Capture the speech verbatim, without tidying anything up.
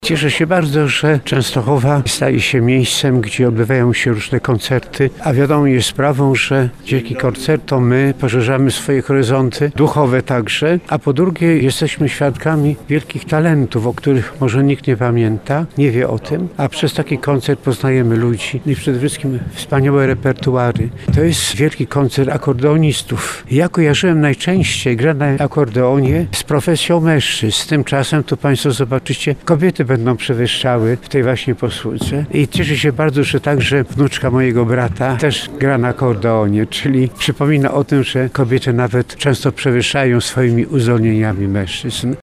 Cieszę się bardzo, że Częstochowa staje się miejscem, gdzie odbywają się różne koncerty, a wiadomo jest sprawą, że dzięki koncertom my poszerzamy swoje horyzonty duchowe także, a po drugie jesteśmy świadkami wielkich talentów, o których może nikt nie pamięta, nie wie o tym, a przez taki koncert poznajemy ludzi i przede wszystkim wspaniałe repertuary. To jest wielki koncert akordeonistów. Ja kojarzyłem najczęściej grę na akordeonie z profesją mężczyzn. Tymczasem tu Państwo zobaczycie, kobiety będą przewyższały w tej właśnie posłudze. I cieszę się bardzo, że także wnuczka mojego brata też gra na akordeonie, czyli przypomina o tym, że kobiety nawet często przewyższają swoimi uzdolnieniami mężczyzn.